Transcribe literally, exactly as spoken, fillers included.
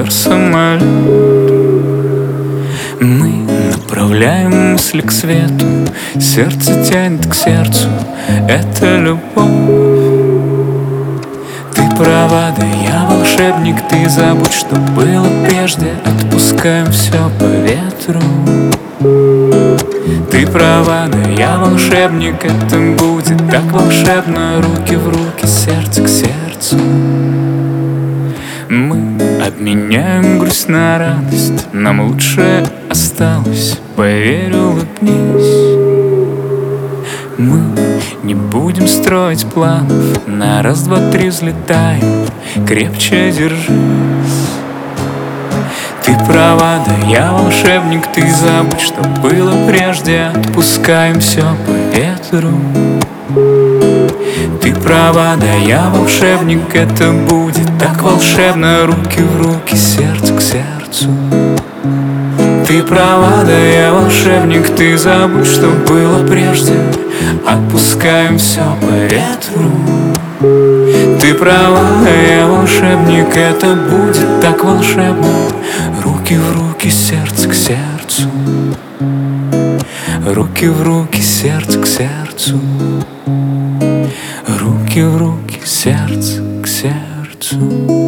полетер самолет. Мы направляем мысли к свету, сердце тянет к сердцу, это любовь. Ты права, да я волшебник, ты забудь, что было прежде, отпускаем все по ветру. Ты права, да я волшебник, это будет так волшебно, руки в руки, сердце к сердцу. Мы обменяем грусть на радость, нам лучшее осталось, поверь, улыбнись. Мы не будем строить планов, на раз, два, три взлетаем, крепче держись. Ты права, да я волшебник, ты забудь, что было прежде, отпускаем все по ветру. Ты права, да я волшебник, это будет так волшебно, руки в руки, сердце к сердцу. Ты права, да я волшебник, ты забудь, что было прежде, отпускаем все по ветру. Ты права, да я волшебник, это будет так волшебно, руки в руки, сердце к сердцу. Руки в руки, сердце к сердцу. Руки в руки, сердце к сердцу.